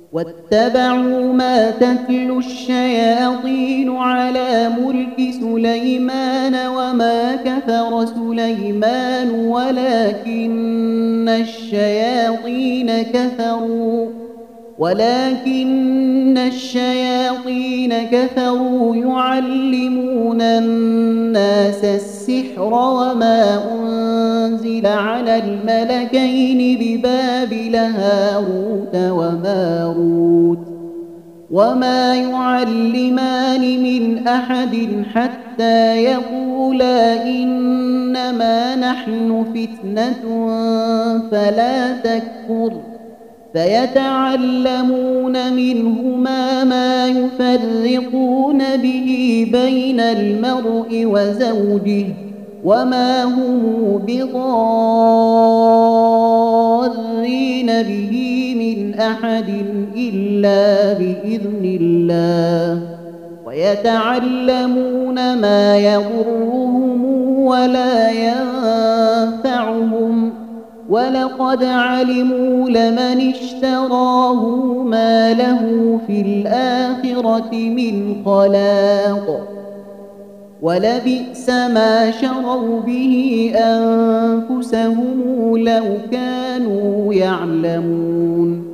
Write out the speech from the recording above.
واتبعوا ما تتلو الشياطين على ملك سليمان وما كفر سليمان ولكن الشياطين كفروا يعلمون الناس السحر وما أنزل على الملكين ببابل هاروت وماروت وما يعلمان من أحد حتى يقولا إنما نحن فتنة فلا تكفر فيتعلمون منهما ما يفرقون به بين المرء وزوجه وما هم بضارين به من أحد إلا بإذن الله ويتعلمون ما يضرهم ولا ينفعهم ولقد علموا لمن اشتراه ما له في الآخرة من خلاق ولبئس ما شروا به أنفسهم لو كانوا يعلمون